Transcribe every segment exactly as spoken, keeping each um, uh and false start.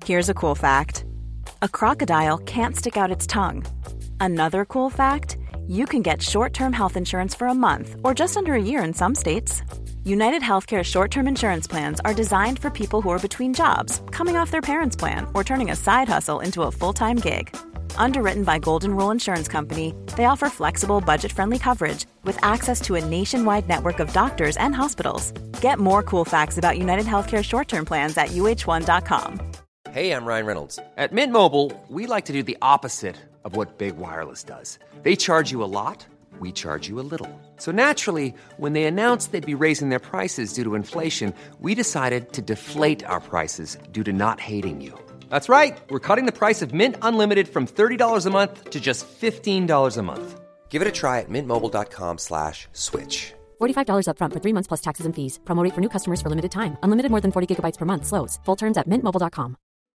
Here's a cool fact. A crocodile can't stick out its tongue. Another cool fact, you can get short-term health insurance for a month or just under a year in some states. United Healthcare short-term insurance plans are designed for people who are between jobs, coming off their parents' plan, or turning a side hustle into a full-time gig. Underwritten by Golden Rule Insurance Company, they offer flexible, budget-friendly coverage with access to a nationwide network of doctors and hospitals. Get more cool facts about United Healthcare short-term plans at U H one dot com. Hey, I'm Ryan Reynolds. At Mint Mobile, we like to do the opposite of what Big Wireless does. They charge you a lot, we charge you a little. So naturally, when they announced they'd be raising their prices due to inflation, we decided to deflate our prices due to not hating you. That's right. We're cutting the price of Mint Unlimited from thirty dollars a month to just fifteen dollars a month. Give it a try at mintmobile.com slash switch. forty-five dollars up front for three months plus taxes and fees. Promo rate for new customers for limited time. Unlimited more than forty gigabytes per month. Slows full terms at mint mobile dot com.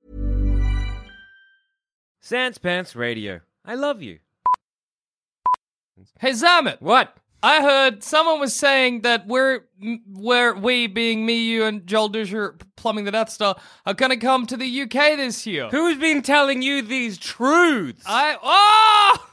Sans Pants Radio. I love you. Hey, Zamet. What? I heard someone was saying that we're, we're we being me, you, and Joel Dusher, Plumbing the Death Star, are going to come to the U K this year. Who's been telling you these truths? I... Oh!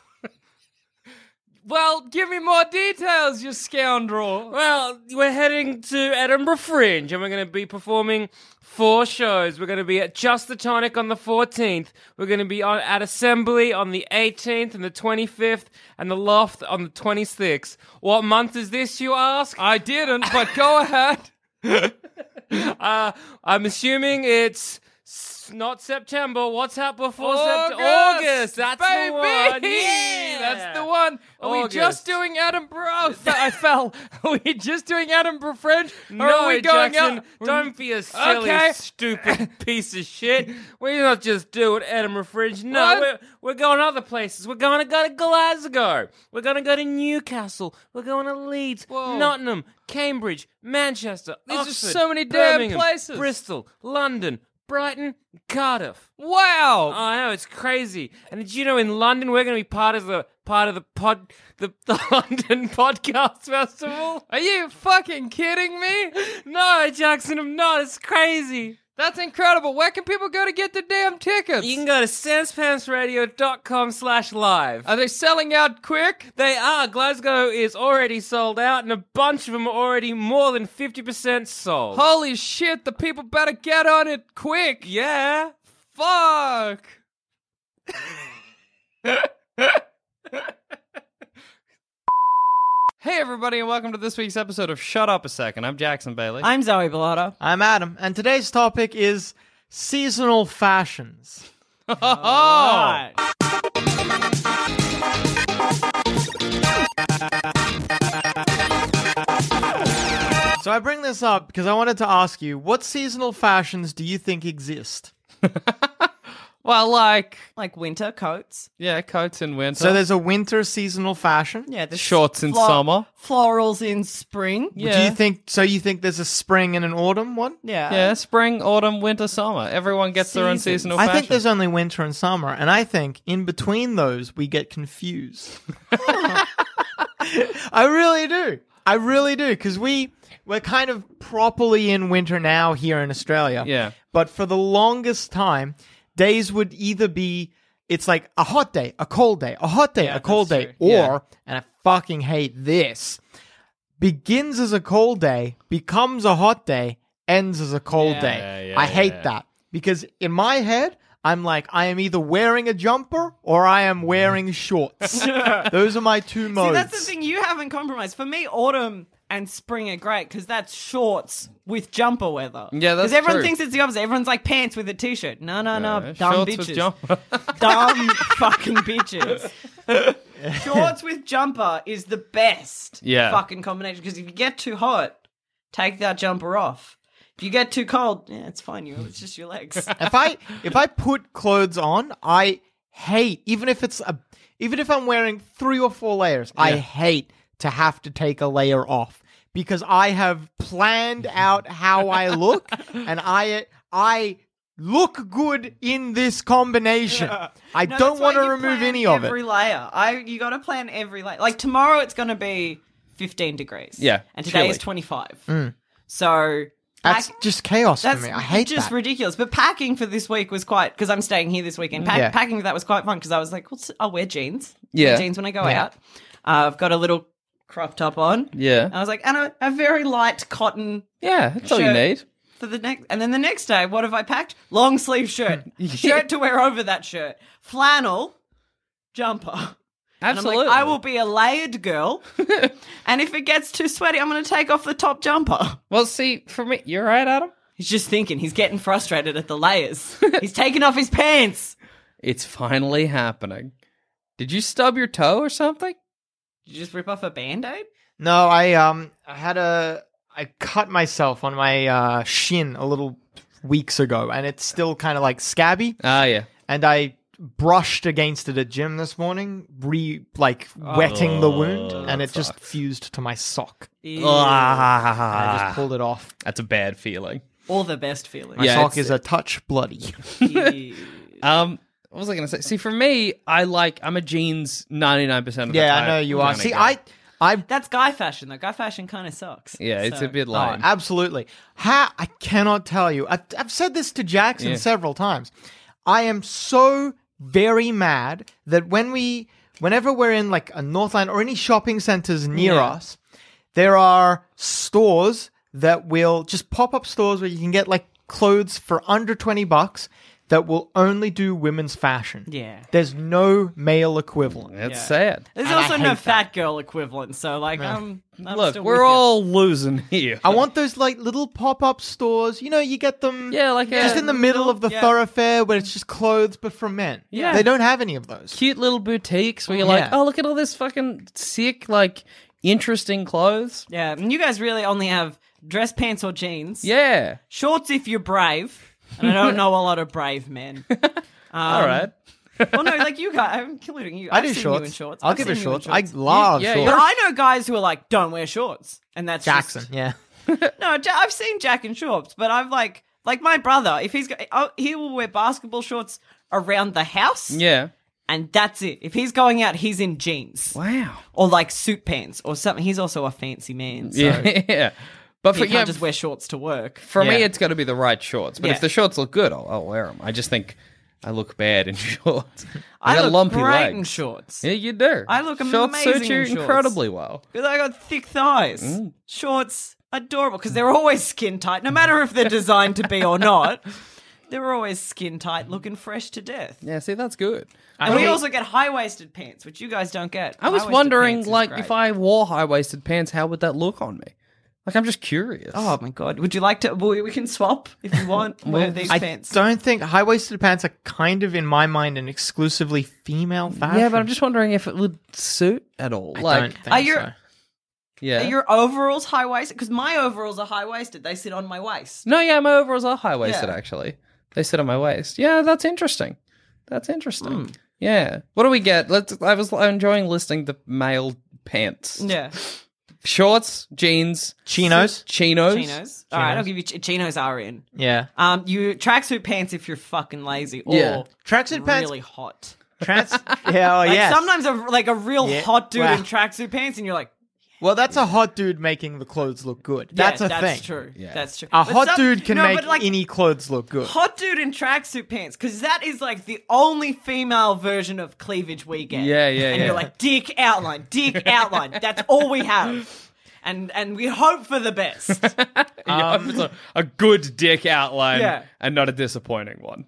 Well, give me more details, you scoundrel. Well, we're heading to Edinburgh Fringe, and we're going to be performing four shows. We're going to be at Just the Tonic on the fourteenth. We're going to be on, at Assembly on the eighteenth and the twenty-fifth, and the Loft on the twenty-sixth. What month is this, you ask? I didn't, but go ahead. uh, I'm assuming it's not September. What's that before August, September? August. That's baby. the one. Yeah, that's the one. Are August. we just doing Edinburgh? Oh, I fell. Are we just doing Edinburgh Fringe? Or No, are we going Jackson, out? don't be a silly, Okay. stupid piece of shit. We're not just doing Edinburgh Fringe. No, What? we're, we're going other places. We're going to go to Glasgow. We're going to go to Newcastle. We're going to Leeds, Whoa. Nottingham, Cambridge, Manchester, These are Oxford, so many damn Birmingham, places. Bristol, London, Brighton, Cardiff. Wow. I know, it's crazy. And did you know in London we're going to be part of the part of the pod the, the London Podcast Festival? Are you fucking kidding me? No, Jackson, I'm not. It's crazy. That's incredible. Where can people go to get the damn tickets? You can go to sanspantsradio.com slash live. Are they selling out quick? They are. Glasgow is already sold out, and a bunch of them are already more than fifty percent sold. Holy shit, the people better get on it quick. Yeah. Fuck. Hey everybody, and welcome to this week's episode of Shut Up a Second. I'm Jackson Bailey. I'm Zoe Bellotta. I'm Adam, and today's topic is seasonal fashions. Oh! Right. So I bring this up because I wanted to ask you, what seasonal fashions do you think exist? Well, like, Like winter coats. yeah, coats in winter. So there's a winter seasonal fashion. Yeah, the Shorts in summer. Florals in spring. Yeah. Do you think so? You think there's a spring and an autumn one? Yeah. Yeah, spring, autumn, winter, summer. Everyone gets their own Seasons. seasonal I fashion. think there's only winter and summer, and I think in between those we get confused. I really do. I really do, because we we're kind of properly in winter now here in Australia. Yeah. But for the longest time, days would either be it's like a hot day, a cold day, a hot day, Yeah, a cold that's day, true. or Yeah. and I fucking hate this. Begins as a cold day, becomes a hot day, ends as a cold Yeah. day. Yeah, yeah, I hate yeah. that because in my head, I'm like, I am either wearing a jumper or I am wearing shorts. Those are my two modes. See, that's the thing. You haven't compromised. For me, autumn and spring are great because that's shorts with jumper weather. Yeah, that's Because everyone true. thinks it's the opposite. Everyone's like pants with a t-shirt. No, no, no. Yeah, Dumb shorts bitches. with jumper. Dumb fucking bitches. Shorts with jumper is the best Yeah. fucking combination because if you get too hot, take that jumper off. If you get too cold, yeah, it's fine. You, it's just your legs. if I if I put clothes on, I hate even if it's a even if I'm wearing three or four layers, I hate to have to take a layer off because I have planned out how I look and I I look good in this combination. I No, don't that's want why to you remove plan any of Every it. layer. I you got to plan every layer. Like tomorrow, it's going to be fifteen degrees. Yeah, and today is chilly. twenty-five. Mm. So That's Pack- just chaos That's for me. I hate just that. ridiculous. But packing for this week was quite because I'm staying here this weekend. Pack, Yeah. Packing for that was quite fun because I was like, What's, I'll wear jeans. Yeah. Wear jeans when I go Yeah. out. Uh, I've got a little crop top on. Yeah. I was like, and a, a very light cotton Yeah, that's all you shirt need. for the next. And then the next day, what have I packed? Long sleeve shirt, shirt to wear over that shirt, flannel jumper. And I'm Absolutely. like, I will be a layered girl, and if it gets too sweaty, I'm going to take off the top jumper. Well, see, for me, you're right, Adam. He's just thinking. He's getting frustrated at the layers. He's taking off his pants. It's finally happening. Did you stub your toe or something? Did you just rip off a Band-Aid? No, I um I had a I cut myself on my uh, shin a little weeks ago, and it's still kind of like scabby. Ah, yeah. And I brushed against it at gym this morning, re like wetting the wound, and it just fused to my sock. Ew. I just pulled it off. That's a bad feeling. All the best feelings. My Yeah, sock it's- is a touch bloody. Ew. Um, what was I going to say? See, for me, I like, I'm a jeans ninety-nine percent of the Yeah, time. I know you are. kinda See, guy. I I That's guy fashion, though. Guy fashion kind of sucks. Yeah, it's So- a bit Oh, lame. absolutely. Ha, I cannot tell you. I've, I've said this to Jackson Yeah. several times. I am so very mad that when we, whenever we're in like a Northland or any shopping centers near Yeah. us, there are stores that will just pop up stores where you can get like clothes for under twenty bucks that will only do women's fashion. Yeah. There's no male equivalent. It's Yeah. sad. There's And I also hate no that. fat girl equivalent, so like, um, I'm Look, still we're with you. all losing here. I want those like little pop-up stores. You know, you get them Yeah, like just a in the middle of the yeah. thoroughfare where it's just clothes but for men. Yeah. They don't have any of those. cute little boutiques where you're like, Yeah. oh, look at all this fucking sick, like, interesting clothes. Yeah, and you guys really only have dress pants or jeans. Yeah. Shorts if you're brave. And I don't know a lot of brave men. Um, all right. Well, no, like you guys, I'm including you. I I've do seen shorts. You in shorts. I'll I've give it seen you in shorts. I shorts. love Yeah, shorts. But I know guys who are like, don't wear shorts, and that's Jackson, Just, yeah. no, Ja- I've seen Jack in shorts, but I've like, like my brother. If he's got, oh, he will wear basketball shorts around the house, Yeah. and that's it. If he's going out, he's in jeans Wow. or like suit pants or something. He's also a fancy man, so Yeah. yeah. But he for, can't yeah, just wear shorts to work. for me, Yeah. it's got to be the right shorts. But Yeah. if the shorts look good, I'll, I'll wear them. I just think I look bad in shorts. I, I got look lumpy great legs. in shorts. Yeah, you do. I look Shorts amazing suit you in shorts. incredibly well. Because I got thick thighs. Mm. Shorts, adorable, because they're always skin tight, no matter if they're designed to be or not. They're always skin tight, looking fresh to death. Yeah, see, that's good. And we also get high waisted pants, which you guys don't get. I was High-waisted wondering, pants is like, great. if I wore high waisted pants, how would that look on me? Like, I'm just curious. Oh my god! Would you like to? We, we can swap if you want. Wear these I pants. don't think high-waisted pants are kind of, in my mind, an exclusively female fashion. yeah, but I'm just wondering if it would suit at all. I like, don't think Are you- so. yeah. Are your overalls high waisted? Because my overalls are high waisted. They sit on my waist. No, yeah, my overalls are high waisted. Yeah. Actually, they sit on my waist. Yeah, that's interesting. That's interesting. Hmm. Yeah. What do we get? Let's. I was enjoying listing the male pants. Yeah, Shorts, jeans, Chinos? chinos. chinos. All right, I'll give you ch- chinos are in. Yeah. Um, you tracksuit pants if you're fucking lazy or Yeah. Tracksuit pants. really hot. Trans- yeah, oh, Like yes. sometimes a like a real Yeah. hot dude Wow. in tracksuit pants, and you're like, Well, that's a hot dude making the clothes look good. yeah, That's a that's thing. true. Yeah. That's true. A But hot some- dude can no, make but like, any clothes look good. hot dude in tracksuit pants, because that is like the only female version of cleavage we get. Yeah, yeah, And yeah. you're like, dick outline, dick outline. That's all we have. And and we hope for the best. Yeah, it's a, a good dick outline Yeah. and not a disappointing one.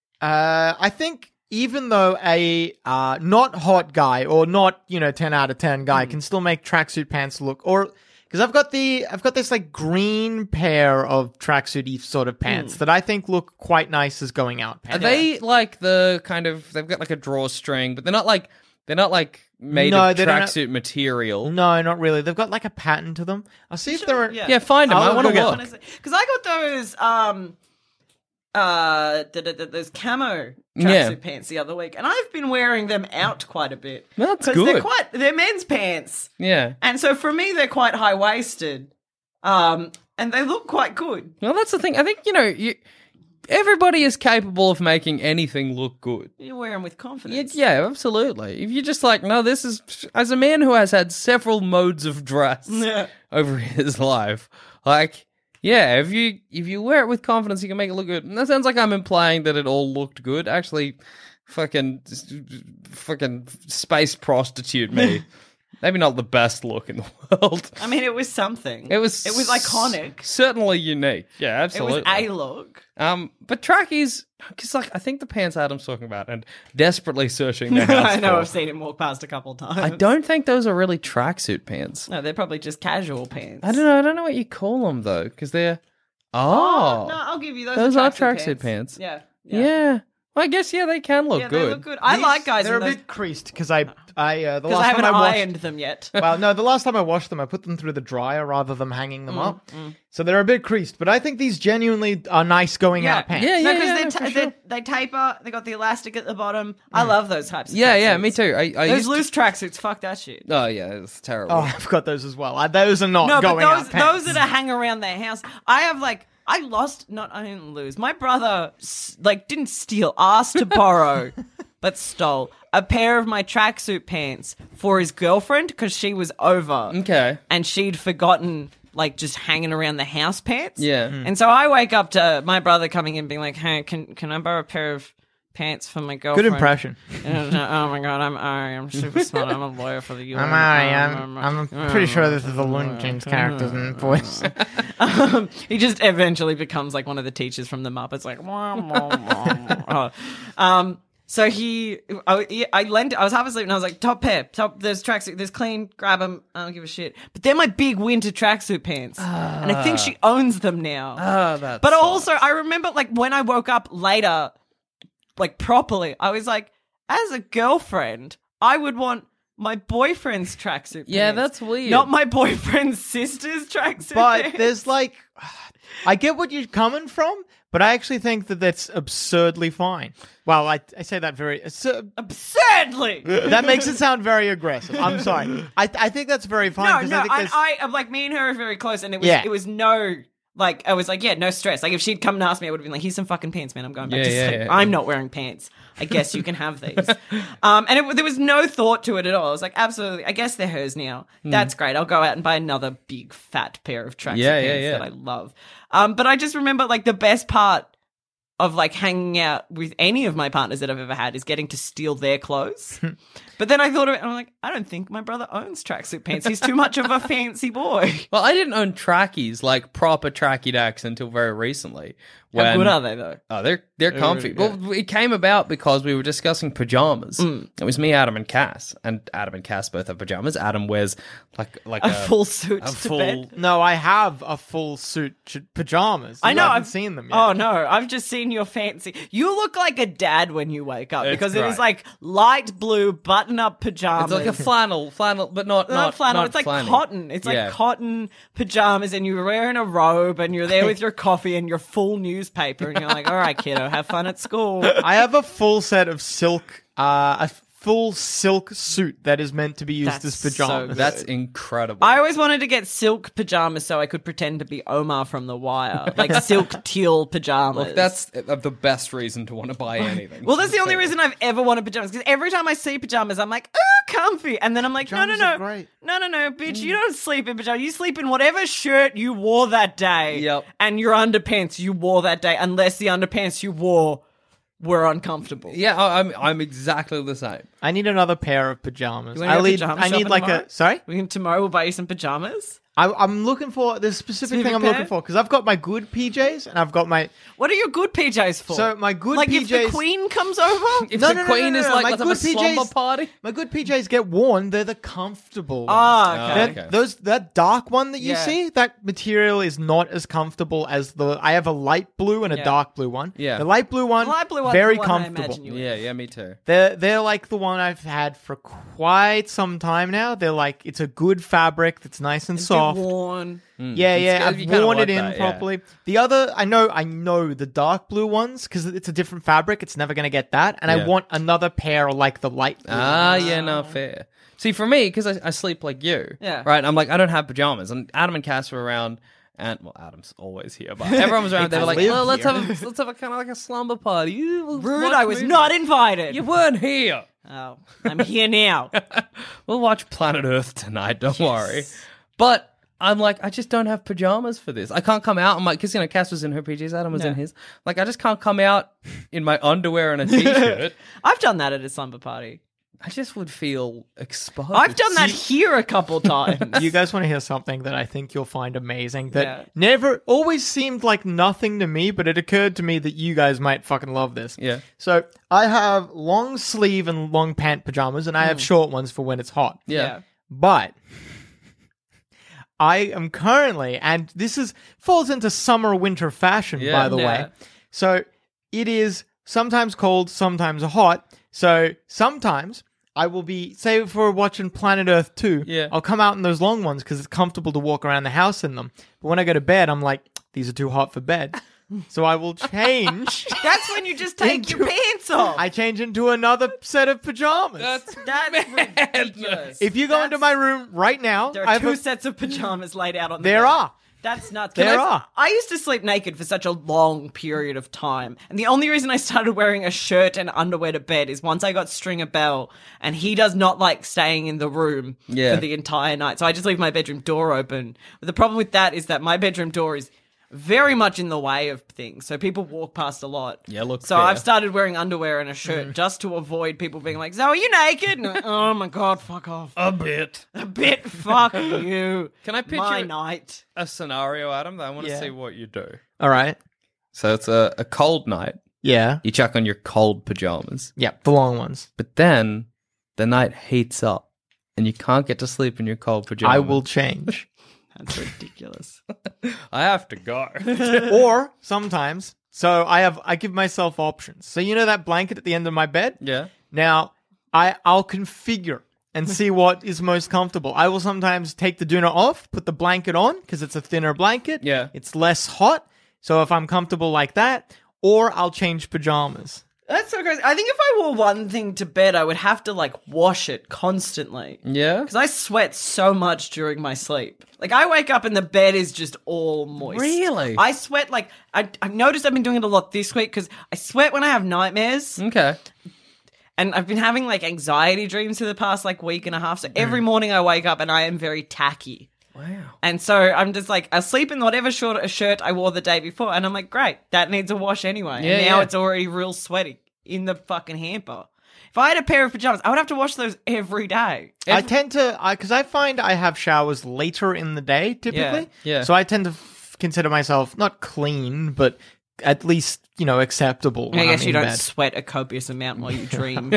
Uh, I think even though a uh, not hot guy or not, you know, ten out of ten guy Hmm. can still make tracksuit pants look, or because I've got the I've got this like green pair of tracksuit-y sort of pants that I think look quite nice as going out Are pants. they like the kind of? They've got like a drawstring, but they're not like they're not like made No, of they don't have- tracksuit material. No, not really. They've got like a pattern to them. I'll see if they're. Yeah. Yeah, find them. I'll I want to go get look. Because I got those um uh th- th- th- those camo tracksuit Yeah. pants the other week, and I've been wearing them out quite a bit. That's 'Cause They're good. quite they're men's pants, Yeah. and so for me they're quite high waisted, um, and they look quite good. Well, that's the thing. I think you know, you, everybody is capable of making anything look good. You wear them with Yeah, confidence. yeah, absolutely. If you're just like, no, this is as a man who has had several modes of dress Yeah. over his life, like Yeah, if you if you wear it with confidence, you can make it look good. And that sounds like I'm implying that it all looked good. Actually, fucking, fucking space prostitute me. Maybe not the best look in the world. I mean, it was something. It was It was iconic. s- certainly unique. Yeah, absolutely. It was a look. Um, but trackies, because like I think the pants Adam's talking about, and desperately searching their house I know. for, I've seen him walk past a couple times. I don't think those are really tracksuit pants. No, they're probably just casual pants. I don't know. I don't know what you call them though, because they're oh, Oh, no, I'll give you those. those are are tracksuit tracksuit pants. Yeah. yeah. Well, I guess yeah, they can look Yeah, good. they look good. I These- like guys They're in a those bit creased because I, I uh, the because last I haven't time I washed. ironed them yet. Well, no, the last time I washed them, I put them through the dryer rather than hanging Mm, them up. So they're a bit creased, but I think these genuinely are nice going Yeah. out pants. Yeah, No, yeah, because yeah, they, no, ta- for they sure. they taper. They got the elastic at the bottom. I love those types. Of Yeah, yeah, tracksuits. me too. I, I Those used to- loose tracksuits, fuck that shit. Oh yeah, it's terrible. Oh, I've got those as well. Uh, those are not No, but going those out pants. those that are hang around their house. I have like I lost. Not I didn't lose. My brother s- like didn't steal. Asked to borrow, but stole a pair of my tracksuit pants for his girlfriend because she was over. Okay. And she'd forgotten. Like just hanging around the house pants. Yeah. And so I wake up to my brother coming in being like, hey, can can I borrow a pair of pants for my girlfriend? Good impression. And, uh, oh my god, I'm Ari. I'm super smart. I'm a lawyer for the U N. I'm Ari. I'm, I'm pretty sure this is the Looney Tunes characters in voice. Um, he just eventually becomes like one of the teachers from the Muppets, like. Wah, wah, wah. Oh. Um. So he, I, I lent. I was half asleep and I was like, top pair, top. There's tracksuit. There's clean. Grab them. I don't give a shit. But they're my big winter tracksuit pants, and I think she owns them now. Oh, that's. But also, I remember like when I woke up later, like properly, I was like, as a girlfriend, I would want my boyfriend's tracksuit. Yeah, pants, that's weird. Not my boyfriend's sister's tracksuit. But pants. there's like, I get what you're coming from, but I actually think that that's absurdly fine. Well, I, I say that very, it's, uh, absurdly. that makes it sound very aggressive. I'm sorry. I I think that's very fine. No, 'cause no, I think I, there's- I, I'm like me and her are very close, and it was, Yeah. it was no. Like, I was like, yeah, no stress. Like, if she'd come and ask me, I would have been like, here's some fucking pants, man. I'm going back Yeah, to yeah, sleep. yeah. I'm not wearing pants. I guess you can have these. um, and it, there was no thought to it at all. I was like, absolutely. I guess they're hers now. That's great. I'll go out and buy another big, fat pair of tracksuit Yeah, yeah, pants yeah. that I love. Um, but I just remember, like, the best part of, like, hanging out with any of my partners that I've ever had is getting to steal their clothes. But then I thought of it, and I'm like, I don't think my brother owns tracksuit pants. He's too much of a fancy boy. Well, I didn't own trackies, like proper tracky dacks, until very recently. How when- good are they, though? Oh, they're they're comfy. yeah. Well, it came about because we were discussing pajamas. Mm. It was me, Adam, and Cass, and Adam and Cass both have pajamas. Adam wears like like A a, full suit a to full. bed. No, I have a full suit ch- pajamas. I You know. haven't I've seen them yet. Oh no, I've just seen your fancy. You look like a dad when you wake up It's because it is great. like light blue button-up pajamas. It's like a flannel, flannel, but not Not, not flannel. not it's like flanny. cotton. It's like Yeah. cotton pajamas, and you're wearing a robe, and you're there with your coffee and your full newspaper, and you're like, "All right, kiddo, have fun at school." I have a full set of silk, uh, a full silk suit that is meant to be used That's as so pajamas. good. That's incredible. I always wanted to get silk pajamas so I could pretend to be Omar from The Wire, like silk teal pajamas. Look, that's uh, the best reason to want to buy anything. Well, that's the only reason I've ever wanted pajamas. Because every time I see pajamas, I'm like, oh, comfy. And then I'm like, Pajamas no, no, are no. great. No, no, no, bitch. You don't sleep in pajamas. You sleep in whatever shirt you wore that day. Yep. And your underpants you wore that day, unless the underpants you wore were uncomfortable. Yeah, I- I'm I'm exactly the same. I need another pair of pajamas. You wanna I go need, pajama I need shopping like tomorrow? a. Sorry? We can, tomorrow we'll buy you some pajamas. I, I'm looking for the specific Specific thing I'm pair? looking for because I've got my good P Js and I've got my. What are your good P Js for? So my good like P Js. if the queen comes over? If No, the no, no, queen no, is no, like, my let's have a good P Js slumber party. My good P Js get worn. They're the comfortable ones. Ah, okay. They're- okay. Those that dark one that you Yeah. see, that material is not as comfortable as the. I have a light blue and a Yeah. dark blue one. Yeah. the light blue one, The light blue one's very the one I comfortable. imagine you would. Yeah, yeah, me too. They're they're like the one I've had for quite some time now. They're like it's a good fabric that's nice and It's soft. been worn. Yeah, It's yeah, good- I've you kinda worn it want in that, yeah. properly. The other, I know, I know the dark blue ones because it's a different fabric. It's never going to get that, and I Yeah. want another pair like the light blue. Ah, yeah, no, fair. See, for me, because I, I sleep like you, Yeah. right? I'm like, I don't have pajamas, and Adam and Cass were around, and well, Adam's always here, but everyone was around. They were like, live well, let's here. have a, let's have a kind of like a slumber party. You we'll Rude, watch I was movies." not invited. You weren't here. Oh, I'm here now. We'll watch Planet Earth tonight. Don't worry. But I'm like, I just don't have pajamas for this. I can't come out. I'm like, because, you know, Cass was in her P Js, Adam was in Yeah. his. Like, I just can't come out in my underwear and a t-shirt. I've done that at a slumber party. I just would feel exposed. I've done that here a couple times. You guys want to hear something that I think you'll find amazing that Yeah. never always seemed like nothing to me, but it occurred to me that you guys might fucking love this. Yeah. So I have long sleeve and long pant pajamas, and I have short ones for when it's hot. Yeah. But I am currently, and this is falls into summer winter fashion, Yeah. by the Yeah. way. So it is sometimes cold, sometimes hot. So sometimes I will be, say, if we're watching Planet Earth two, Yeah. I'll come out in those long ones because it's comfortable to walk around the house in them. But when I go to bed, I'm like, these are too hot for bed. So I will change. That's when you just take your pants off. I change into another set of pajamas. That's That's ridiculous. if you go into my room right now, There I are have two a- sets of pajamas laid out on the there bed. are. That's nuts. There Can I, are. I used to sleep naked for such a long period of time. And the only reason I started wearing a shirt and underwear to bed is once I got Stringer Bell, and he does not like staying in the room Yeah. for the entire night. So I just leave my bedroom door open. But the problem with that is that my bedroom door is very much in the way of things. So people walk past a lot. Yeah, look So fair. I've started wearing underwear and a shirt just to avoid people being like, Zoe, are you naked? And, I'm, oh my God, fuck off. a bit. A bit, fuck you. Can I picture my night? a scenario, Adam, that I want to Yeah. see what you do? All right. So it's a, a cold night. Yeah. You chuck on your cold pajamas. Yeah, the long ones. But then the night heats up and you can't get to sleep in your cold pajamas. I will change. That's ridiculous. I have to go. Or sometimes, so I have, I give myself options. So you know that blanket at the end of my bed? Yeah. Now, I, I'll configure and see what is most comfortable. I will sometimes take the doona off, put the blanket on, because it's a thinner blanket. Yeah. It's less hot. So if I'm comfortable like that, or I'll change pajamas. That's so crazy. I think if I wore one thing to bed, I would have to like wash it constantly. Yeah. Because I sweat so much during my sleep. Like I wake up and the bed is just all moist. Really? I sweat like I I've noticed I've been doing it a lot this week because I sweat when I have nightmares. Okay. And I've been having like anxiety dreams for the past like week and a half. So every morning I wake up and I am very tacky. Wow. And so I'm just like, I sleep in whatever short shirt I wore the day before. And I'm like, great, that needs a wash anyway. Yeah, and now yeah. it's already real sweaty in the fucking hamper. If I had a pair of pajamas, I would have to wash those every day. I tend to, because I find I have showers later in the day, typically. Yeah, yeah. So I tend to f- consider myself not clean, but at least, you know, acceptable. I when guess I'm you in don't bed. sweat a copious amount while you dream.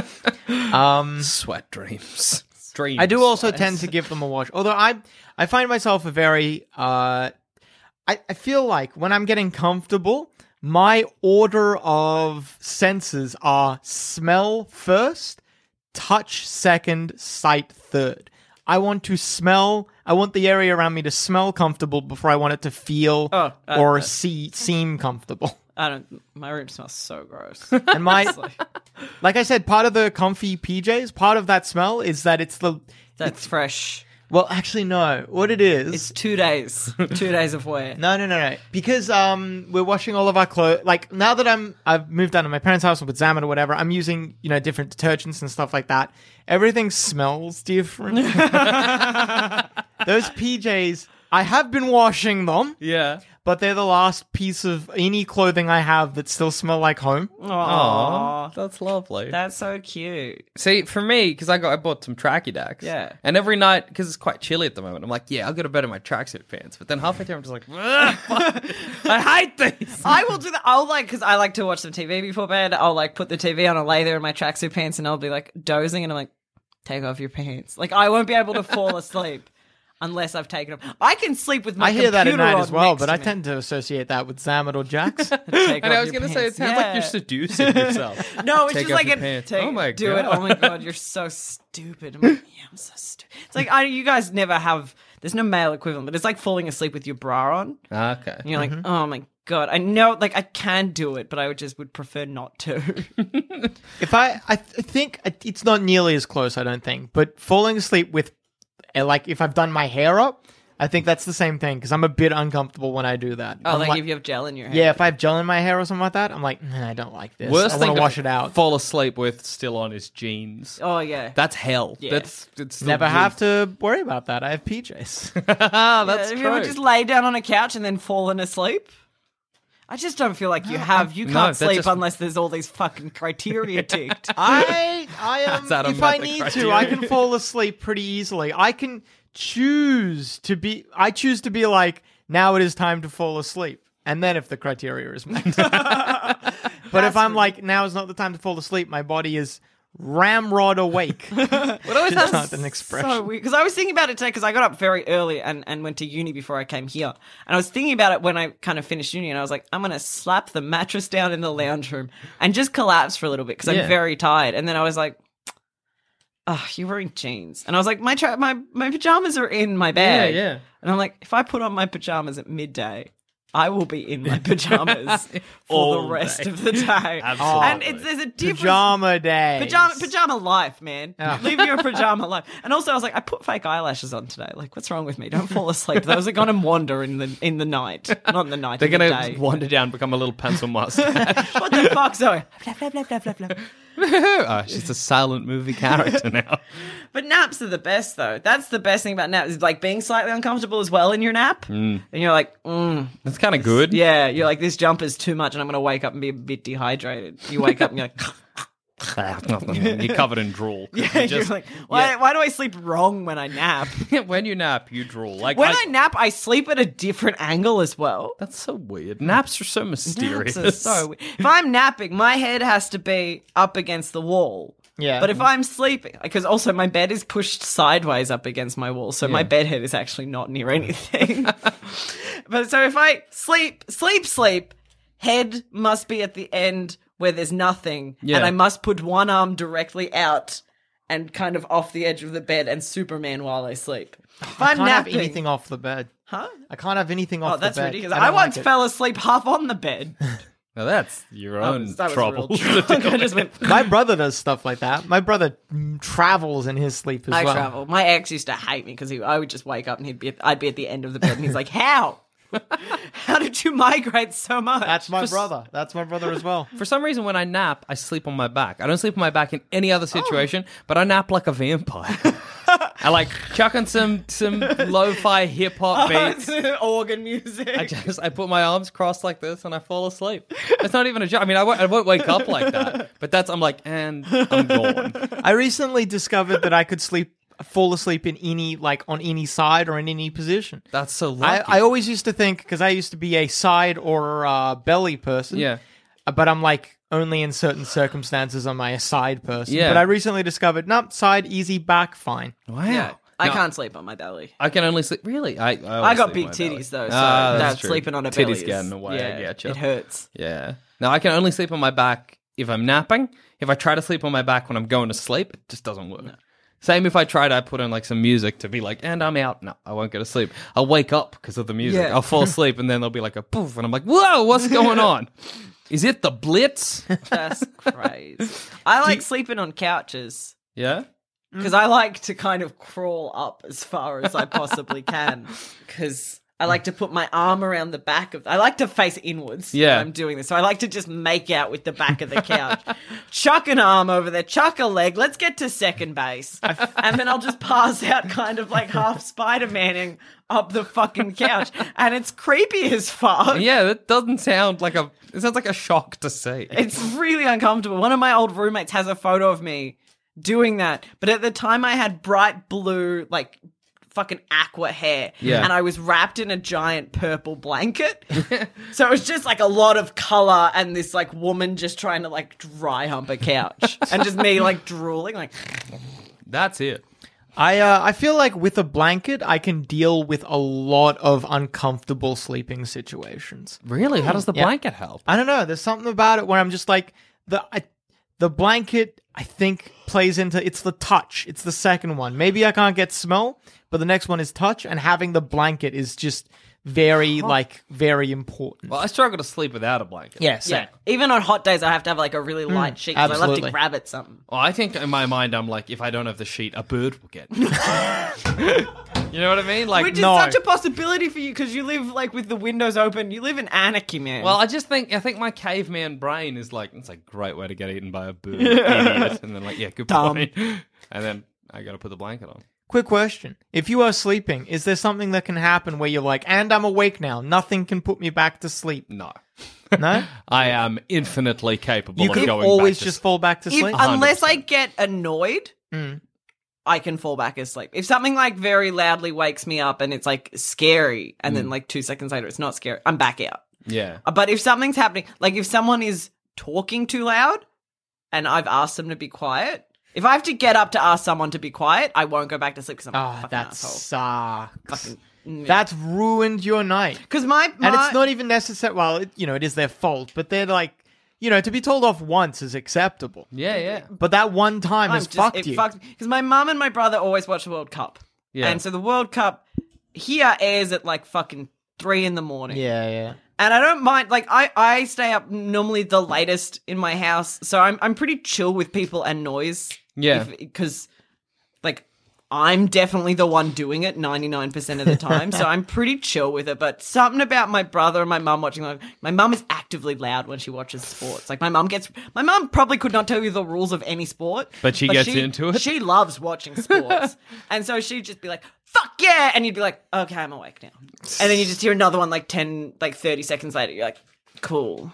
Um, Sweat dreams. Dreams. I do also tend to give them a wash. Although I I find myself a very uh I, I feel like when I'm getting comfortable, my order of senses are smell first, touch second, sight third. I want to smell I want the area around me to smell comfortable before I want it to feel Oh, uh, or uh. see seem comfortable. I don't, my room smells so gross. And my Honestly. like I said, part of the comfy P Js, part of that smell is that it's the That's fresh. well, actually, no. What it is, It's two days. two days of wear. no, no, no, no. Because um, we're washing all of our clothes. Like now that I'm, I've moved down to my parents' house with Zaman or whatever. I'm using, you know, different detergents and stuff like that. Everything smells different. Those P Js, I have been washing them, Yeah. but they're the last piece of any clothing I have that still smell like home. Aww. That's lovely. That's so cute. See, for me, because I got I bought some tracky dacks. Yeah. And every night, because it's quite chilly at the moment, I'm like, yeah, I'll go to bed in my tracksuit pants. But then halfway through, I'm just like, "Ugh, fuck. I hate these. I will do that. I'll like, because I like to watch some T V before bed. I'll like put the T V on, I'll lay there in my tracksuit pants, and I'll be like dozing, and I'm like, take off your pants. Like, I won't be able to fall asleep unless I've taken them. I can sleep with my I hear that at computer night on as well, next but to I me. tend to associate that with Zaman or Jax. Take And off I was your going to say, it pants. sounds like you're Yeah. seducing yourself. No, it's Take just off like your a pants. take, Oh my do God. it. Oh my god, you're so stupid. I'm like, yeah, I'm so stupid. It's like I, you guys never have. There's no male equivalent, but it's like falling asleep with your bra on. Okay. And you're like, oh my god, I know, like I can do it, but I would just would prefer not to. If I, I th- think it's not nearly as close, I don't think. But falling asleep with, uh, like, if I've done my hair up, I think that's the same thing because I'm a bit uncomfortable when I do that. Oh, I'm like, like if you have gel in your hair. yeah, if I have gel in my hair or something like that, I'm like, nah, I don't like this. Worst I thing want to to wash it out. fall asleep with still on is jeans. Oh yeah. That's hell. Yeah. That's it's the Never worst. have to worry about that. I have P Js. Ah, that's Have true. you ever just lay down on a couch and then fallen asleep? I just don't feel like you have. You No, can't that's sleep just- unless there's all these fucking criteria ticked. I I am. That's If I automatic need criteria. to, I can fall asleep pretty easily. I can choose to be. I choose to be like, now it is time to fall asleep, and then if the criteria is met. But if I'm like, now is not the time to fall asleep, my body is ramrod awake. But always It's has not an expression. So weird because I was thinking about it today because I got up very early and, and went to uni before I came here, and I was thinking about it when I kind of finished uni, and I was like, I'm gonna slap the mattress down in the lounge room and just collapse for a little bit because Yeah. I'm very tired, and then I was like, oh, you're wearing jeans, and I was like, my tra- my my pajamas are in my bag, Yeah, yeah. and I'm like, if I put on my pajamas at midday, I will be in my pajamas for All the rest day. of the day. Absolutely. And it's there's a difference. Pajama day. Pajama, pajama life, man. Live your pajama life. And also, I was like, I put fake eyelashes on today. Like, what's wrong with me? Don't fall asleep. Those are going to wander in the in the night, not in the night. They're in the gonna day. wander down, become a little pencil mustache. What the fuck, Zoe? Blah, blah, blah, blah, blah, blah. oh, she's a silent movie character now. But naps are the best, though. That's the best thing about naps. Is like being slightly uncomfortable as well in your nap, and you're like, mm, That's kind of good. yeah, you're like, this jumper's too much, and I'm going to wake up and be a bit dehydrated. You wake up and you're like. You're covered in drool. Yeah, You you're just- like, why, yeah. why do I sleep wrong when I nap? when you nap, you drool. Like When I, nap, I sleep at a different angle as well. That's so weird. Naps are so mysterious. Naps are so weird. If I'm napping, my head has to be up against the wall. Yeah. But if I'm sleeping, because also my bed is pushed sideways up against my wall, so my bed head is actually not near anything. But so if I sleep, sleep, sleep, head must be at the end where there's nothing, Yeah. and I must put one arm directly out and kind of off the edge of the bed and Superman while I sleep. If I I'm can't napping, have anything off the bed. huh? I can't have anything off Oh, that's the bed. ridiculous. I, I, don't once like it. fell asleep half on the bed. Now that's your That own was, that was trouble. real drunk. I just went. My brother does stuff like that. My brother mm, travels in his sleep as I well. travel. My ex used to hate me because I would just wake up and he'd be. At, I'd be at the end of the bed, and he's like, "How? How did you migrate so much?" That's my For s- brother. That's my brother as well. For some reason, when I nap, I sleep on my back. I don't sleep on my back in any Oh. other situation, but I nap like a vampire. I like chuck on some some lo-fi hip hop beats. organ music. I just I put my arms crossed like this and I fall asleep. It's not even a joke. I mean, I won't, I won't wake up like that, but that's I'm like, and I'm gone. I recently discovered that I could sleep, fall asleep in any, like on any side or in any position. That's so I, lucky. I always used to think, because I used to be a side or uh, belly person. Yeah. Uh, But I'm like, only in certain circumstances am I a side person. Yeah. But I recently discovered, nope, side, easy, back, fine. Wow. Yeah, I No, can't sleep on my belly. I can only sleep. Really? I I, I always got sleep big on my belly. titties though, so Ah, that's that's true. sleeping on a Titties belly is, getting away, I Yeah, getcha. it hurts. Yeah. No, I can only sleep on my back if I'm napping. If I try to sleep on my back when I'm going to sleep, it just doesn't work. Same if I try to put on like some music to be like, and I'm out. No, I won't go to sleep. I'll wake up because of the music. Yeah. I'll fall asleep and then there'll be like a poof, and I'm like, whoa, what's going on? Is it the Blitz? That's crazy. I like sleeping on couches. Yeah. Because I like to kind of crawl up as far as I possibly can. Because I like to put my arm around the back of. I like to face inwards. Yeah. When I'm doing this, so I like to just make out with the back of the couch. Chuck an arm over there, chuck a leg. Let's get to second base, and then I'll just pass out, kind of like half Spider-Maning up the fucking couch, and it's creepy as fuck. Yeah, that doesn't sound like a. It sounds like a shock to see. It's really uncomfortable. One of my old roommates has a photo of me doing that, but at the time I had bright blue, like fucking aqua hair, Yeah. and I was wrapped in a giant purple blanket. So it was just like a lot of color and this like woman just trying to like dry hump a couch, and just me like drooling, like That's it. I uh, I feel like with a blanket, I can deal with a lot of uncomfortable sleeping situations. Really? How does the Yeah. blanket help? I don't know. There's something about it where I'm just like the I, the blanket. I think plays into it's the touch. It's the second one. Maybe I can't get smell, but the next one is touch, and having the blanket is just very like very important. Well, I struggle to sleep without a blanket. Yeah, same. yeah. Even on hot days, I have to have like a really light sheet because I love to absolutely. grab at something. Well, I think in my mind, I'm like, if I don't have the sheet, a bird will get me. You know what I mean? Like, Which is no. such a possibility for you because you live like with the windows open. You live in anarchy, man. well, I just think I think my caveman brain is like, it's a great way to get eaten by a bird, idiot. And then like, yeah, good Dumb. point. And then I got to put the blanket on. Quick question. If you are sleeping, is there something that can happen where you're like, and I'm awake now, nothing can put me back to sleep? No, No? I am infinitely capable You of can going always back to just sleep. fall back to If- sleep? unless I one hundred percent. get annoyed, Mm. I can fall back asleep. If something like very loudly wakes me up and it's like scary, and then like two seconds later it's not scary, I'm back out. Yeah. Uh, But if something's happening, like if someone is talking too loud and I've asked them to be quiet, if I have to get up to ask someone to be quiet, I won't go back to sleep because I'm a Oh, fucking that asshole. sucks. Fucking, mm. That's ruined your night. Because my, my And it's not even necessary. Well, it, you know, it is their fault, but they're like, you know, to be told off once is acceptable. Yeah, yeah. But that one time I'm has just, fucked it you. fucked because my mum and my brother always watch the World Cup. Yeah. And so the World Cup here airs at like fucking three in the morning. Yeah, yeah. And I don't mind, like, I, I stay up normally the latest in my house, so I'm I'm pretty chill with people and noise. Yeah. Because, like, I'm definitely the one doing it ninety-nine percent of the time, so I'm pretty chill with it. But something about my brother and my mum watching, like, my mum is actively loud when she watches sports. Like, my mum gets, my mum probably could not tell you the rules of any sport. But she gets into it? She loves watching sports. And so she'd just be like, fuck yeah! And you'd be like, okay, I'm awake now. And then you just hear another one like ten, like thirty seconds later. You're like, cool,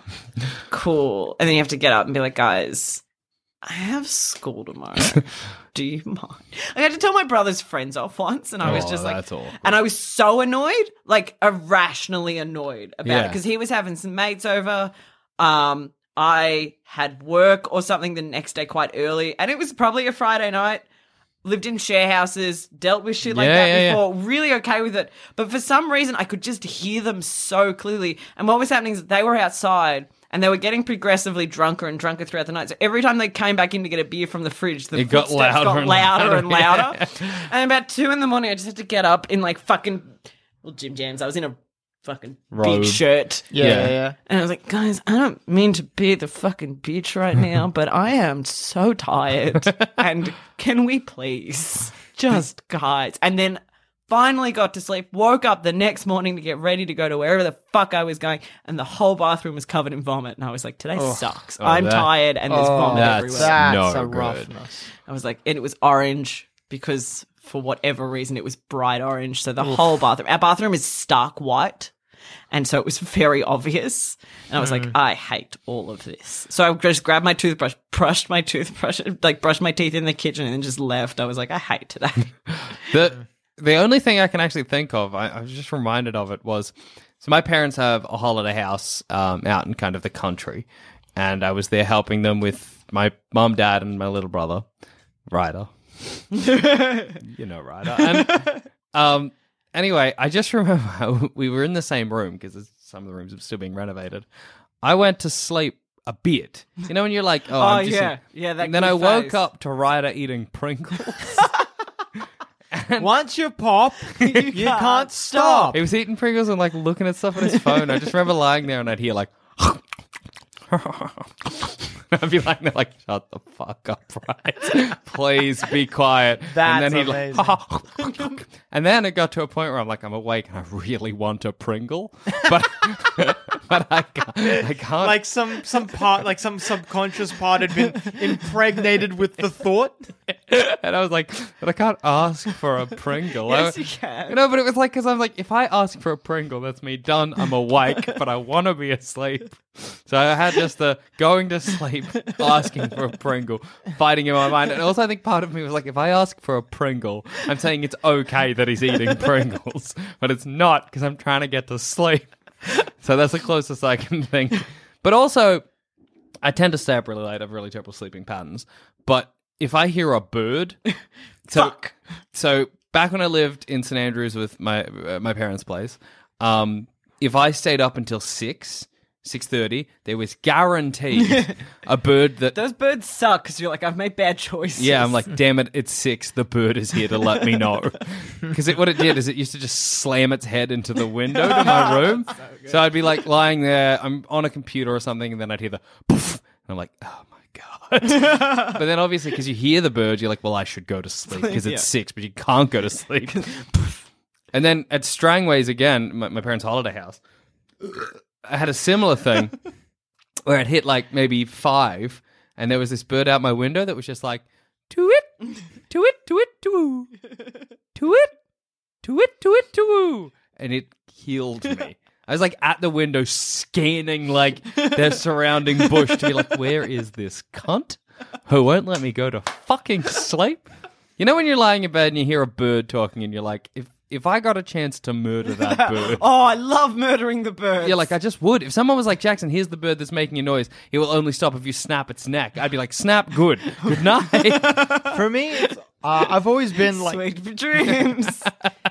cool. And then you have to get up and be like, guys, I have school tomorrow. Do you mind? I had to tell my brother's friends off once, and I was Oh, just like, that's awkward. and I was so annoyed, like irrationally annoyed about it Yeah. because he was having some mates over. Um, I had work or something the next day quite early, and it was probably a Friday night. Lived in share houses, dealt with shit like Yeah, that yeah, yeah. before, really okay with it. But for some reason, I could just hear them so clearly. And what was happening is they were outside and they were getting progressively drunker and drunker throughout the night. So every time they came back in to get a beer from the fridge, the It got footsteps louder got and louder, louder, and louder. yeah. And about two in the morning, I just had to get up in like fucking, well, gym jams. I was in a fucking Robe. beach shirt. Yeah, Yeah. yeah, yeah. And I was like, guys, I don't mean to be the fucking bitch right now, but I am so tired. And can we please just, guys? And then finally got to sleep, woke up the next morning to get ready to go to wherever the fuck I was going, and the whole bathroom was covered in vomit. And I was like, today sucks. Oh, I'm that- tired and there's vomit that's- everywhere. That's No a good. roughness. I was like, and it was orange because for whatever reason it was bright orange. So the whole bathroom, our bathroom is stark white. And so it was very obvious. And I was like, I hate all of this. So I just grabbed my toothbrush, brushed my toothbrush, like brushed my teeth in the kitchen and then just left. I was like, I hate today. The the only thing I can actually think of, I, I was just reminded of it, was so my parents have a holiday house um, out in kind of the country, and I was there helping them with my mum, dad, and my little brother, Ryder. You know Ryder. And um, anyway, I just remember how we were in the same room because some of the rooms are still being renovated. I went to sleep a bit. You know when you're like, oh, Oh, I'm just yeah. Yeah, that And then good I woke phase. up to Ryder eating Pringles. Once you pop, you, can't stop. He was eating Pringles and like looking at stuff on his phone. I just remember lying there and I'd hear like, I'd be lying there like, shut the fuck up, right? Please be quiet. That's and then he'd amazing. like, and then it got to a point where I'm like, I'm awake and I really want a Pringle, but but I can't. I can't. Like some some part, like some subconscious part had been impregnated with the thought. And I was like, but I can't ask for a Pringle. Yes, I- you can. You know, but it was like, because I'm like, if I ask for a Pringle, that's me done. I'm awake, but I want to be asleep. So I had just the going to sleep, asking for a Pringle, fighting in my mind. And also I think part of me was like, if I ask for a Pringle, I'm saying it's okay that he's eating Pringles, but it's not because I'm trying to get to sleep. So that's the closest I can think. But also, I tend to stay up really late. I have really terrible sleeping patterns. But if I hear a bird, so, Fuck. So back when I lived in Saint Andrews with my uh, my parents' place, um, if I stayed up until six, six thirty, there was guaranteed a bird that. Those birds suck because you're like, I've made bad choices. Yeah, I'm like, damn it, it's six. The bird is here to let me know. Because it, what it did is it used to just slam its head into the window to my room. so, so I'd be like lying there, I'm on a computer or something, and then I'd hear the poof, and I'm like, oh my God. But then obviously, because you hear the bird, you're like, well, I should go to sleep because it's yeah. six, but you can't go to sleep. And then at Strangways again, my, my parents' holiday house, I had a similar thing where it hit like maybe five, and there was this bird out my window that was just like, to it, to it, to it, to to it, to it, to it, to and it killed me. I was like at the window scanning like their surrounding bush to be like, where is this cunt who won't let me go to fucking sleep? You know when you're lying in bed and you hear a bird talking and you're like, if if I got a chance to murder that bird. Oh, I love murdering the birds. Yeah, like I just would. If someone was like, Jackson, here's the bird that's making a noise. It will only stop if you snap its neck. I'd be like, snap, good. Good night. For me, it's, uh, I've always been like... Sweet dreams.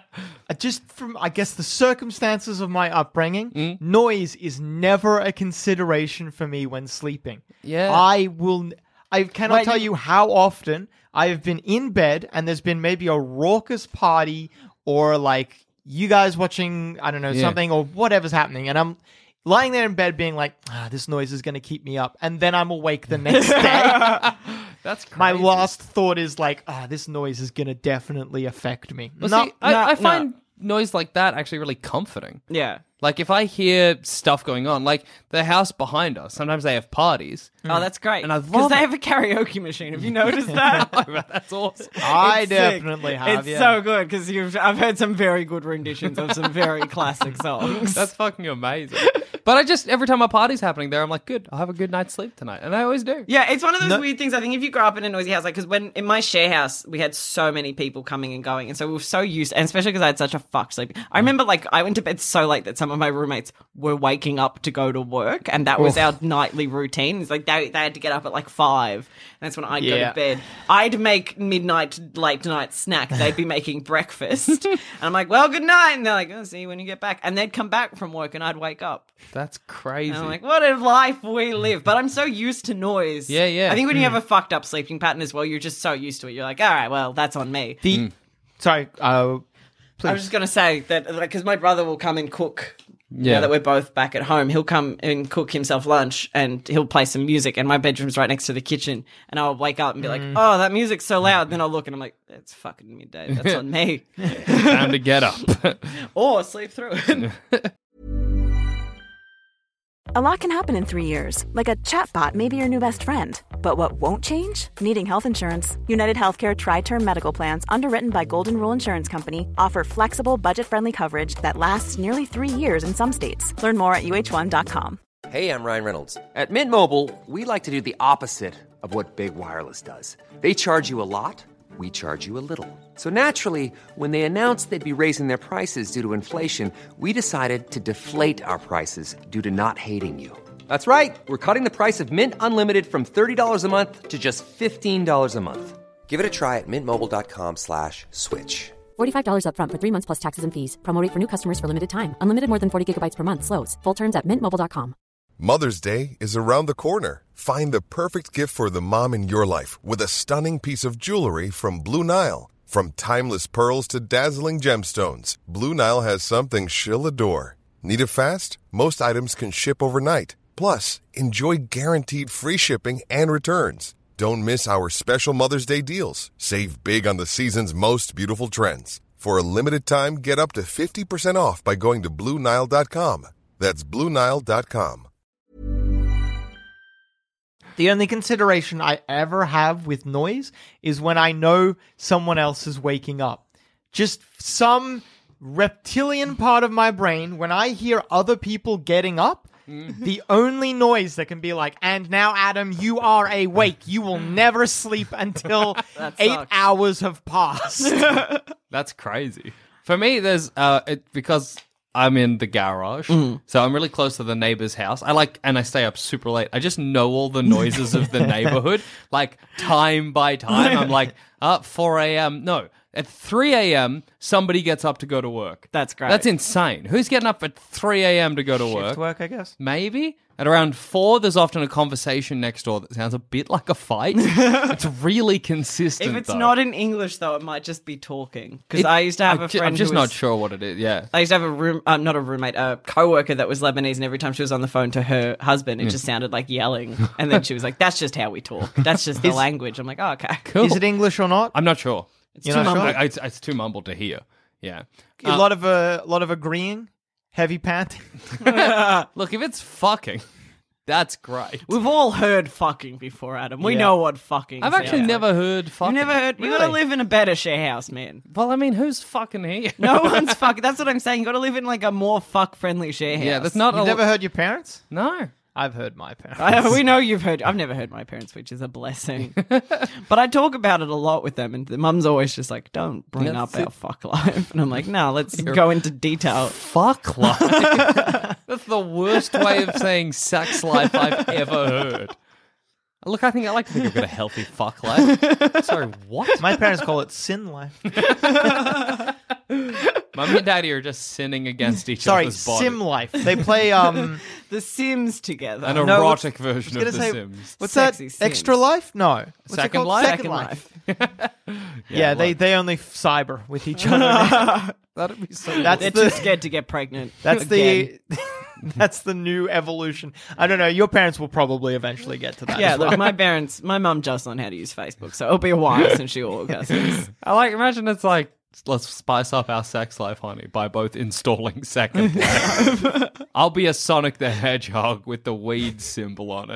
Just from, I guess, the circumstances of my upbringing, Mm. noise is never a consideration for me when sleeping. Yeah. I will... I cannot Wait, tell you- you how often I have been in bed and there's been maybe a raucous party or like you guys watching, I don't know, Yeah. something or whatever's happening. And I'm lying there in bed being like, ah, this noise is going to keep me up. And then I'm awake the next day. That's crazy. My last thought is like, ah, this noise is going to definitely affect me. Well, No- see, I, no, I no. find noise like that actually really comforting. Yeah. Like if I hear stuff going on, like the house behind us, sometimes they have parties. Oh, that's great. And I Because love they it. have a karaoke machine. Have you noticed that? That's awesome. I It's sick. definitely have, It's yeah. so good because you've. I've heard some very good renditions of some very classic songs. That's fucking amazing. But I just, every time a party's happening there, I'm like, good, I'll have a good night's sleep tonight. And I always do. Yeah, it's one of those No- weird things. I think if you grow up in a noisy house, like, because when in my share house, we had so many people coming and going. And so we were so used, and especially because I had such a fuck sleep. I remember, like, I went to bed so late that some of my roommates were waking up to go to work. And that was our nightly routine. It's like they, they had to get up at like five. And that's when I'd go Yeah. to bed. I'd make midnight, late night snack. They'd be making breakfast. And I'm like, well, good night. And they're like, oh, see you when you get back. And they'd come back from work and I'd wake up. That's crazy. And I'm like, what a life we live. But I'm so used to noise. Yeah, yeah. I think when you have a fucked up sleeping pattern as well, you're just so used to it. You're like, all right, well, that's on me. The sorry, uh, please. I was just going to say that because my brother will come and cook. Yeah. Now that we're both back at home, he'll come and cook himself lunch and he'll play some music. And my bedroom's right next to the kitchen. And I'll wake up and be like, oh, that music's so loud. And then I'll look and I'm like, it's fucking midday. That's on me. Time to get up. Or sleep through it. A lot can happen in three years, like a chatbot may be your new best friend. But what won't change? Needing health insurance. United Healthcare Tri-Term Medical Plans, underwritten by Golden Rule Insurance Company, offer flexible, budget-friendly coverage that lasts nearly three years in some states. Learn more at U H one dot com. Hey, I'm Ryan Reynolds. At Mint Mobile, we like to do the opposite of what Big Wireless does. They charge you a lot, we charge you a little. So naturally, when they announced they'd be raising their prices due to inflation, we decided to deflate our prices due to not hating you. That's right. We're cutting the price of Mint Unlimited from thirty dollars a month to just fifteen dollars a month. Give it a try at mintmobile.com slash switch. forty-five dollars up front for three months plus taxes and fees. Promo rate for new customers for limited time. Unlimited more than forty gigabytes per month slows. Full terms at mint mobile dot com. Mother's Day is around the corner. Find the perfect gift for the mom in your life with a stunning piece of jewelry from Blue Nile. From timeless pearls to dazzling gemstones, Blue Nile has something she'll adore. Need it fast? Most items can ship overnight. Plus, enjoy guaranteed free shipping and returns. Don't miss our special Mother's Day deals. Save big on the season's most beautiful trends. For a limited time, get up to fifty percent off by going to Blue Nile dot com. That's Blue Nile dot com. The only consideration I ever have with noise is when I know someone else is waking up. Just some reptilian part of my brain, when I hear other people getting up, the only noise that can be like, and now, Adam, you are awake. You will never sleep until eight sucks. hours have passed. That's crazy. For me, there's uh, it, because I'm in the garage, Mm. so I'm really close to the neighbor's house. I like, and I stay up super late. I just know all the noises of the neighborhood, like time by time. I'm like, uh, four a.m. No, at three a.m. somebody gets up to go to work. That's great. That's insane. Who's getting up at three a.m. to go to work? Shift work, I guess. Maybe. At around four, there's often a conversation next door that sounds a bit like a fight. It's really consistent. If it's though. not in English, though, it might just be talking. Because It- I used to have I a ju- friend I'm just who not was- sure what it is. Yeah. I used to have a room, uh, not a roommate, a coworker that was Lebanese, and every time she was on the phone to her husband, it just sounded like yelling. And then she was like, "That's just how we talk. That's just the language." I'm like, "Oh, okay." Cool. Is it English or not? I'm not sure. It's You're too not sure? mumbled. I, it's, it's too mumbled to hear. Yeah. A Uh, lot of uh, a lot of agreeing, heavy panting. Look, if it's fucking, that's great. We've all heard fucking before, Adam. We Yeah. know what fucking. I've actually never heard fucking. You've never heard. You gotta live in a better share house, man. Well, I mean, who's fucking here? No one's fucking. That's what I'm saying. You gotta live in like a more fuck friendly share house. Yeah, that's not. You've a never heard your parents? No. I've heard my parents. I, we know you've heard. I've never heard my parents, which is a blessing. But I talk about it a lot with them, and the mum's always just like, "Don't bring That's up it. our fuck life." And I'm like, "No, let's go into detail." Fuck life. That's the worst way of saying sex life I've ever heard. Look, I think I like to think I've got a healthy fuck life. Sorry, what? My parents call it sin life. Mummy and Daddy are just sinning against each Sorry, other's body. sim life. They play um. The Sims together. An No, erotic what's- version I of was The gonna say, Sims. What's Sexy that? Sims. Extra life? No. What's it Second called? life? Second life. Yeah, they, what? they only f- cyber with each other. now. That'd be so. That's They're the too scared to get pregnant. that's Again. the that's the new evolution. I don't know. Your parents will probably eventually get to that. Yeah, as well. look, my parents, my mum just learned how to use Facebook, so it'll be a while since she orgasms. I like. Imagine it's like, let's spice up our sex life, honey, by both installing Second Life. I'll be a Sonic the Hedgehog with the weed symbol on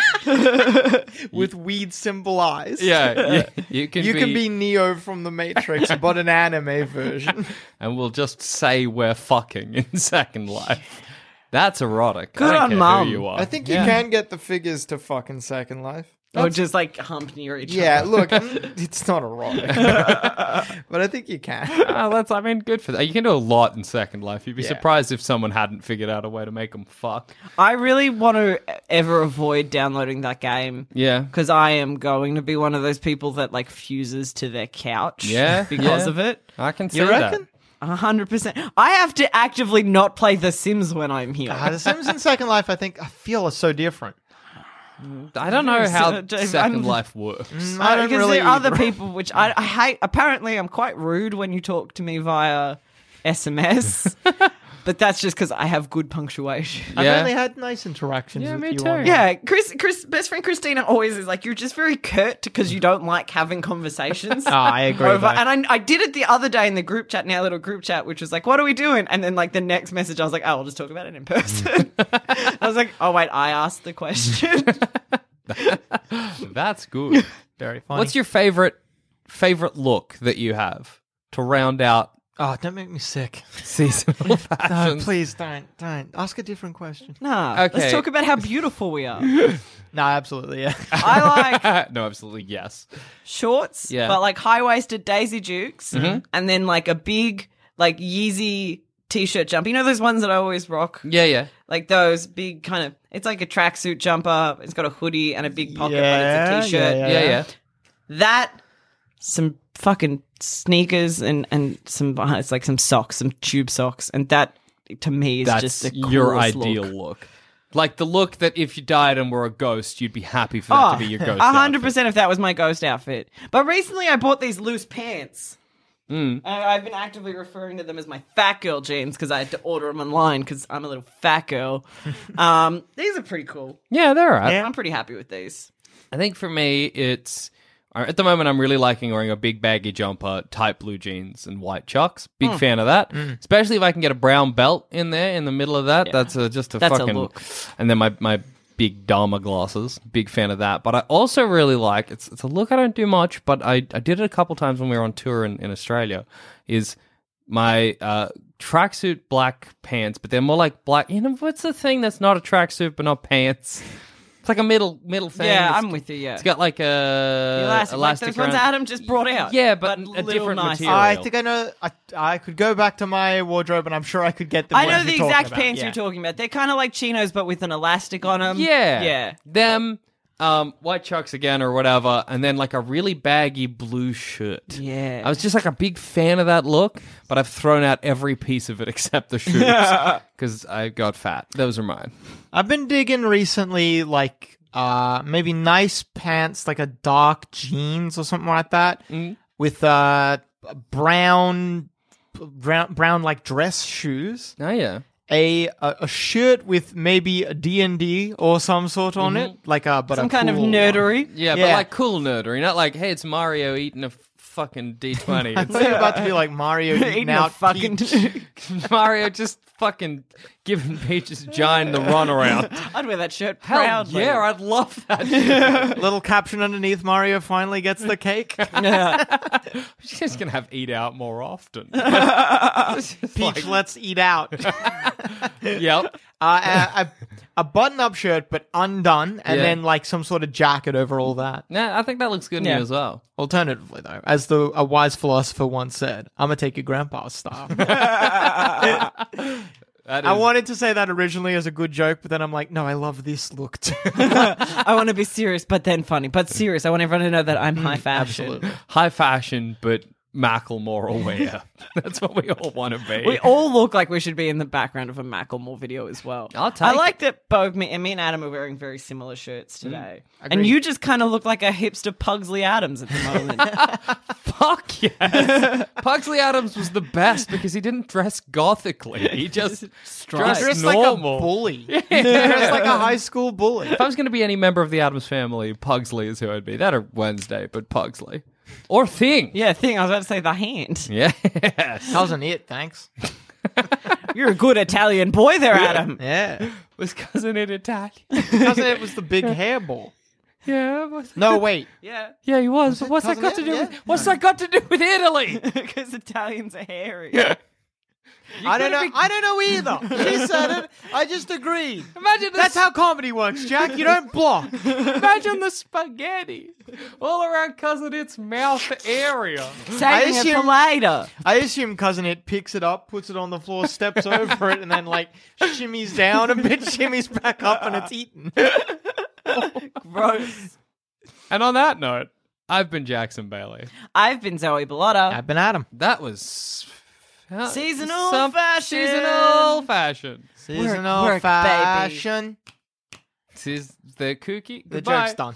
it. with weed symbolized. Yeah, you, you can You be, can be Neo from the Matrix, but an anime version. and we'll just say we're fucking in Second Life. That's erotic. Good I don't on care Mum. who you are. I think Yeah. you can get the figures to fucking Second Life. Or just like hump near each Yeah, other. look, it's not erotic, but I think you can. Oh, that's, I mean, good for that. You can do a lot in Second Life. You'd be Yeah. surprised if someone hadn't figured out a way to make them fuck. I really want to ever avoid downloading that game. Yeah. Because I am going to be one of those people that like fuses to their couch. Yeah, because yeah. of it. I can see You that. reckon? A hundred percent. I have to actively not play The Sims when I'm here. Uh, the Sims in Second Life, I think, I feel are so different. I don't know how So, Dave, Second I'm- Life works. I don't because really there are other either. people which I, I hate. Apparently, I'm quite rude when you talk to me via S M S. But that's just because I have good punctuation. I've Yeah. only had nice interactions Yeah, with me you too. on- Yeah, Chris, Chris, best friend Christina always is like, you're just very curt because you don't like having conversations. Oh, I agree. Over, though. and I, I did it the other day in the group chat, in our little group chat, which was like, what are we doing? And then like the next message, I was like, oh, we'll just talk about it in person. I was like, oh wait, I asked the question. That's good. Very funny. What's your favorite favorite look that you have to round out Oh, don't make me sick. seasonal No, fashions? please don't. Don't. Ask a different question. Nah, Okay. let's talk about how beautiful we are. No, absolutely, yeah. I like No, absolutely yes. shorts, Yeah. but like high waisted Daisy Dukes, and then like a big like Yeezy t-shirt jumper. You know those ones that I always rock, Yeah, yeah. like those big kind of. It's like a tracksuit jumper. It's got a hoodie and a big pocket, Yeah, but it's a t-shirt. yeah, Yeah, yeah. That, some fucking sneakers and and some it's like some socks, some tube socks, and that to me is That's just the your coolest ideal look. look. Like the look that if you died and were a ghost, you'd be happy for that Oh, to be your ghost. a hundred outfit. percent if that was my ghost outfit. But recently I bought these loose pants. Mm. And I've been actively referring to them as my fat girl jeans because I had to order them online because I'm a little fat girl. um, these are pretty cool. Yeah, they're all right. Yeah. I'm pretty happy with these. I think for me, it's uh, at the moment I'm really liking wearing a big baggy jumper, tight blue jeans, and white chucks. Big Hmm. fan of that, especially if I can get a brown belt in there in the middle of that. Yeah. That's a, just a That's a fucking look. And then my my big Dharma glasses. Big fan of that. But I also really like it's it's a look I don't do much, but I I did it a couple times when we were on tour in, in Australia. Is my uh, tracksuit black pants, but they're more like black. You know what's the thing that's not a tracksuit but not pants? It's like a middle middle thing. Yeah, It's- I'm with you, yeah. It's got like a elastic, elastic like those ones around- Adam just brought out. Yeah, but a little different nice. material. I think I know. I, I could go back to my wardrobe, and I'm sure I could get the. I know ones the you're talking exact about. pants Yeah. you're talking about. They're kind of like chinos, but with an elastic on them. Yeah, Yeah. Them, um, white chucks again or whatever, and then like a really baggy blue shirt. Yeah. I was just like a big fan of that look, but I've thrown out every piece of it except the shoes because I got fat. Those are mine. I've been digging recently, like uh, maybe nice pants, like a dark jeans or something like that, with uh, brown, brown, brown like dress shoes. Oh yeah. A, a a shirt with maybe a D and D or some sort on it, like a but Some a kind of cool one. nerdery. Yeah, but Yeah. like cool nerdery, not like, hey, it's Mario eating a f- fucking D twenty. It's about to be like Mario eating Eating out a fucking. Mario just fucking giving Peach's giant the runaround. I'd wear that shirt Hell proudly. yeah, I'd love that. little caption underneath. Mario finally gets the cake. She's just gonna have eat out more often. It's just Peach, like- let's eat out. Yep. Uh, a, a, a button-up shirt, but undone, and Yeah. then like some sort of jacket over all that. Yeah, I think that looks good Yeah. on you as well. Alternatively, though, as the a wise philosopher once said, "I'm gonna take your grandpa's style." That I is- wanted to say that originally as a good joke, but then I'm like, no, I love this look too. I want to be serious, but then funny. But serious. I want everyone to know that I'm high fashion. Absolutely. high fashion, but Macklemore aware. That's what we all want to be. We all look like we should be in the background of a Macklemore video as well. I'll take I it. like that both me and me and Adam are wearing very similar shirts today. and agreed. you just kind of look like a hipster Pugsley Adams at the moment. Fuck yes. Pugsley Adams was the best because he didn't dress gothically. He just Stripes. He dressed dressed like a normal. bully. He dressed like a high school bully. If I was going to be any member of the Adams family, Pugsley is who I'd be. That or Wednesday, but Pugsley. Or Thing. yeah, thing I was about to say the hand. Yes. Wasn't it? Thanks. You're a good Italian boy there, Adam. Yeah. Was cousin in Italian? Because it was the big hairball. Yeah. Was... No, wait. Yeah, Yeah, he was. But it what's that cousin got to Ed? do Yeah. with What's that got to do with Italy? because Italians are hairy. I don't know. gonna be- I don't know either. She said it. I just agreed. Imagine the That's how comedy works, Jack. You don't block. Imagine the spaghetti all around cousin It's mouth area. Saving it assume- for later. I assume Cousin It picks it up, puts it on the floor, steps over it, and then like shimmies down a bit, shimmies back up, and it's eaten. Gross. And on that note, I've been Jackson Bailey. I've been Zoe Bellotta. I've been Adam. That was uh, Seasonal some fashion. Seasonal fashion. Seasonal work, baby. fashion. This is the kooky. The Goodbye. joke's done.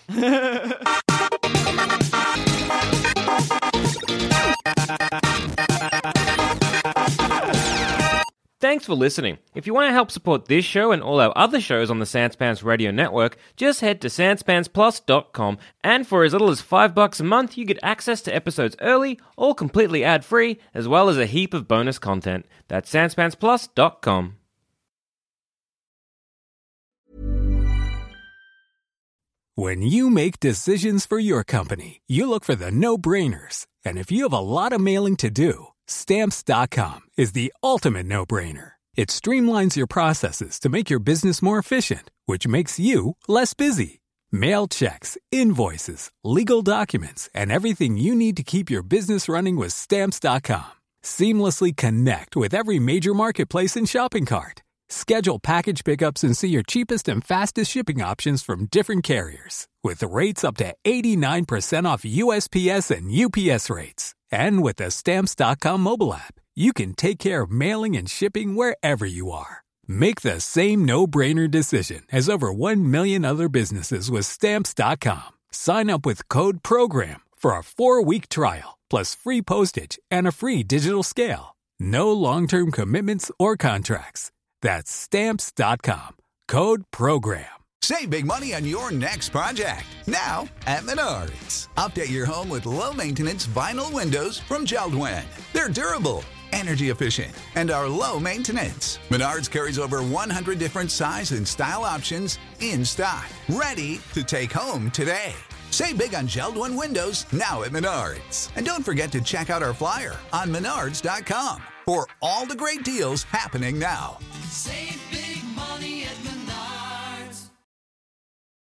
Thanks for listening. If you want to help support this show and all our other shows on the Sanspants Radio Network, just head to sanspants plus dot com, and for as little as five bucks a month, you get access to episodes early, all completely ad-free, as well as a heap of bonus content. That's sanspants plus dot com. When you make decisions for your company, you look for the no-brainers. And if you have a lot of mailing to do, Stamps dot com is the ultimate no-brainer. It streamlines your processes to make your business more efficient, which makes you less busy. Mail checks, invoices, legal documents, and everything you need to keep your business running with Stamps dot com. Seamlessly connect with every major marketplace and shopping cart. Schedule package pickups and see your cheapest and fastest shipping options from different carriers. With rates up to eighty-nine percent off U S P S and U P S rates. And with the Stamps dot com mobile app, you can take care of mailing and shipping wherever you are. Make the same no-brainer decision as over one million other businesses with Stamps dot com. Sign up with code PROGRAM for a four-week trial, plus free postage and a free digital scale. No long-term commitments or contracts. That's Stamps dot com. Code PROGRAM. Save big money on your next project, now at Menards. Update your home with low-maintenance vinyl windows from Jeld-Wen. They're durable, energy efficient, and are low maintenance. Menards carries over one hundred different size and style options in stock, ready to take home today. Save big on Jeld-Wen windows now at Menards. And don't forget to check out our flyer on menards dot com for all the great deals happening now. Save